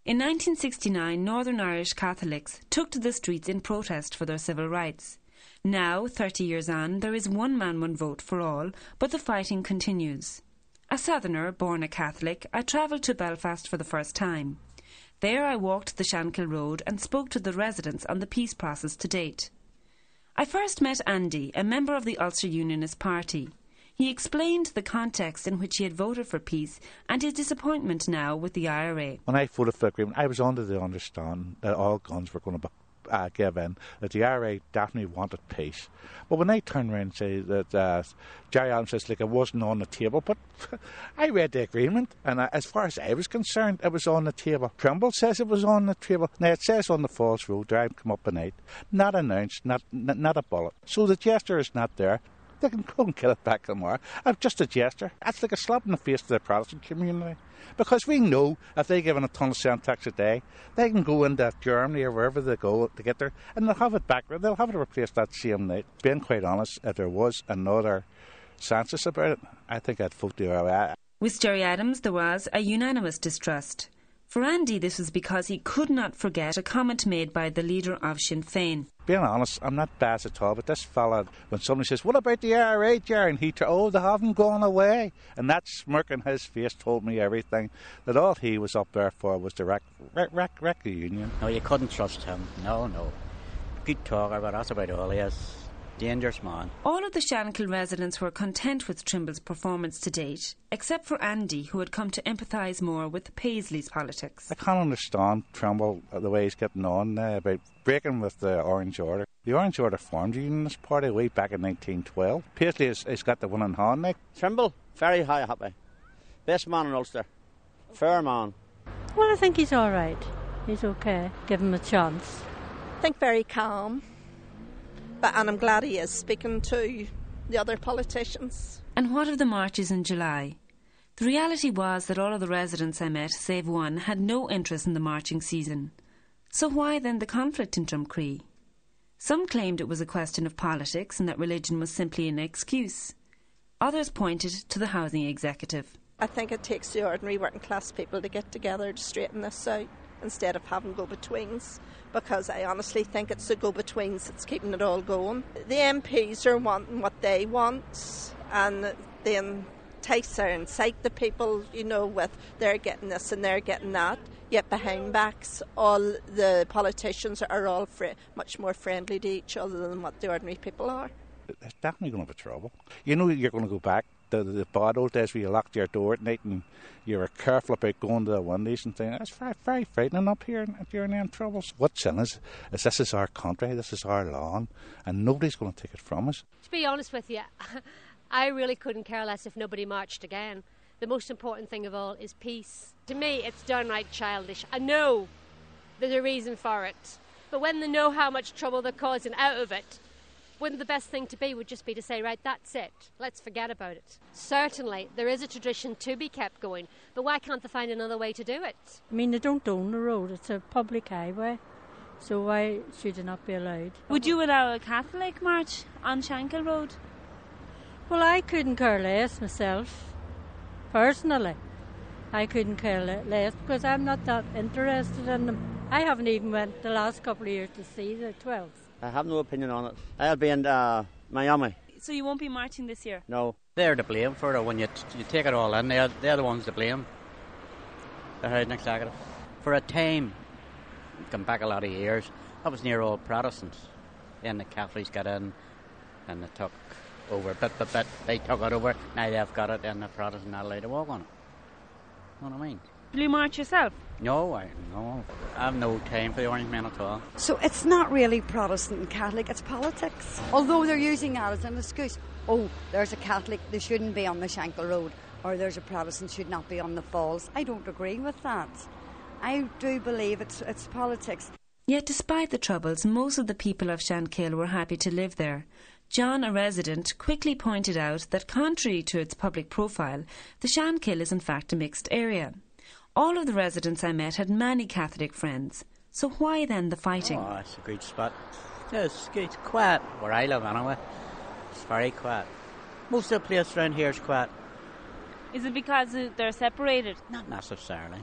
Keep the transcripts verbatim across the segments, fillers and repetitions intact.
In nineteen sixty-nine, Northern Irish Catholics took to the streets in protest for their civil rights. Now, thirty years on, there is one man, one vote for all, but the fighting continues. A southerner, born a Catholic, I travelled to Belfast for the first time. There I walked the Shankill Road and spoke to the residents on the peace process to date. I first met Andy, a member of the Ulster Unionist Party. He explained the context in which he had voted for peace and his disappointment now with the I R A. When I voted for the agreement, I was under the understanding that all guns were going to uh, give in, that the I R A definitely wanted peace. But when I turn around and say that uh, Gerry Adams says like it wasn't on the table, but I read the agreement, and uh, as far as I was concerned, it was on the table. Trimble says it was on the table. Now it says on the Falls Road, Drive come up at night, not announced, not, not not a bullet. So the gesture is not there. They can go and kill it back tomorrow. I'm just a gesture. That's like a slap in the face to the Protestant community. Because we know if they give in a ton of cent tax a day, they can go into Germany or wherever they go to get there, and they'll have it back. They'll have it replaced that same night. Being quite honest, if there was another census about it, I think I'd vote the other way. With Gerry Adams, there was a unanimous distrust. For Andy, this was because he could not forget a comment made by the leader of Sinn Féin. Being honest, I'm not biased at all, but this fella, when somebody says, what about the I R A, Gerry? And he, t- oh, they haven't gone away. And that smirk on his face told me everything, that all he was up there for was to wreck, wreck, wreck, wreck the union. No, you couldn't trust him. No, no. Good talker, but that's about all he is. Dangerous man. All of the Shankill residents were content with Trimble's performance to date, except for Andy, who had come to empathise more with Paisley's politics. I can't understand Trimble, uh, the way he's getting on uh, about breaking with the Orange Order. The Orange Order formed the Unionist Party way back in nineteen twelve. Paisley has, has got the one in hand now. Trimble, very high happy. Best man in Ulster. Fair man. Well, I think he's all right. He's okay. Give him a chance. I think very calm. But, and I'm glad he is speaking to the other politicians. And what of the marches in July? The reality was that all of the residents I met, save one, had no interest in the marching season. So why then the conflict in Drumcree? Some claimed it was a question of politics and that religion was simply an excuse. Others pointed to the housing executive. I think it takes the ordinary working class people to get together to straighten this out instead of having go-betweens, because I honestly think it's the go-betweens that's keeping it all going. The M Ps are wanting what they want, and they entice or incite the people, you know, with they're getting this and they're getting that. Yet behind backs, all the politicians are all fr- much more friendly to each other than what the ordinary people are. There's definitely going to be trouble. You know you're going to go back to the, the bad old days where you locked your door at night and you were careful about going to the windows and things. It's very, very frightening up here if you're in them troubles. What's in us is this is our country, this is our lawn, and nobody's going to take it from us. To be honest with you, I really couldn't care less if nobody marched again. The most important thing of all is peace. To me, it's downright childish. I know there's a reason for it, but when they know how much trouble they're causing out of it, wouldn't the best thing to be would just be to say, right, that's it, let's forget about it. Certainly, there is a tradition to be kept going, but why can't they find another way to do it? I mean, they don't own the road, it's a public highway, so why should it not be allowed? Would you allow a Catholic march on Shankill Road? Well, I couldn't care less myself, personally. I couldn't care less because I'm not that interested in them. I haven't even went the last couple of years to see the twelfth. I have no opinion on it. I'll be in uh, Miami. So you won't be marching this year? No. They're to blame for it when you, t- you take it all in. They're, they're the ones to blame. The housing executive. For a time, come back a lot of years, that was near all Protestants. Then the Catholics got in and they took over bit by bit. They took it over. Now they've got it and the Protestants are not allowed to walk on it. You know what I mean? Will you march yourself? No, I no. I have no time for the Orange Men at all. So it's not really Protestant and Catholic, it's politics. Although they're using that as an excuse. Oh, there's a Catholic, they shouldn't be on the Shankill Road, or there's a Protestant, should not be on the Falls. I don't agree with that. I do believe it's it's politics. Yet despite the troubles, most of the people of Shankill were happy to live there. John, a resident, quickly pointed out that contrary to its public profile, the Shankill is in fact a mixed area. All of the residents I met had many Catholic friends. So why then the fighting? Oh, it's a good spot. It's, it's quiet where I live anyway. It's very quiet. Most of the place around here is quiet. Is it because they're separated? Not necessarily.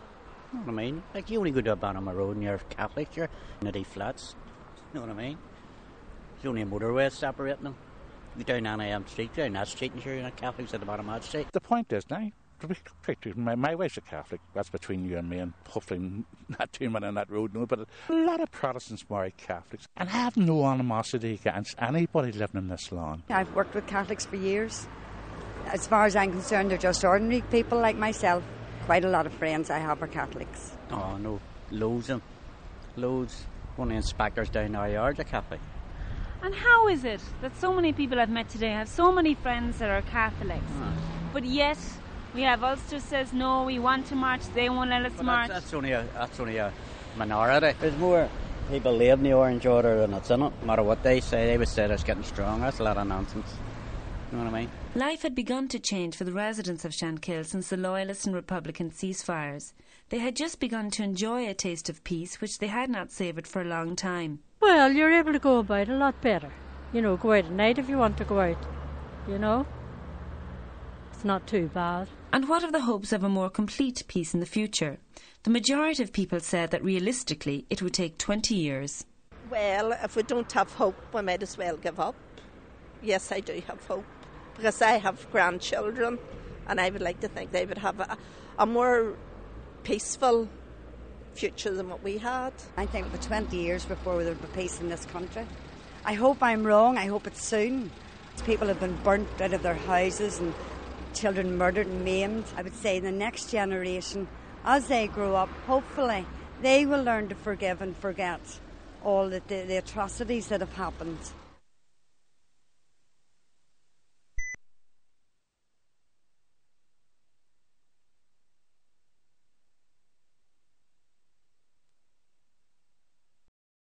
You know what I mean? Like, you only go to a Bannerman Road and you're Catholic, you're in the flats. You know what I mean? There's only a motorway separating them. You go down Ann M Street, down that street, and sure you're not Catholics at the bottom of that street. The point is now, to be straight, my, my wife's a Catholic. That's between you and me, and hopefully not too many on that road, no. But a lot of Protestants marry Catholics and have no animosity against anybody living in this land. I've worked with Catholics for years. As far as I'm concerned, they're just ordinary people like myself. Quite a lot of friends I have are Catholics. Oh, no. Loads of them. Loads. One of the inspectors down our yard are Catholic. And how is it that so many people I've met today have so many friends that are Catholics, Oh. but yet we have Ulster says no, we want to march, they won't let us But march. that's, that's only a that's only a minority. There's more people live in the Orange Order than it's in it. No matter what they say, they would say it's getting stronger. That's a lot of nonsense. You know what I mean? Life had begun to change for the residents of Shankill since the Loyalist and Republican ceasefires. They had just begun to enjoy a taste of peace which they had not savoured for a long time. Well, you're able to go about a lot better. You know, go out at night if you want to go out. You know? It's not too bad. And what of the hopes of a more complete peace in the future? The majority of people said that realistically it would take twenty years. Well, if we don't have hope, we might as well give up. Yes, I do have hope, because I have grandchildren, and I would like to think they would have a, a more peaceful future than what we had. I think it will be twenty years before there will be peace in this country. I hope I'm wrong. I hope it's soon. People have been burnt out of their houses and children murdered and maimed. I would say the next generation, as they grow up, hopefully they will learn to forgive and forget all the, the, the atrocities that have happened.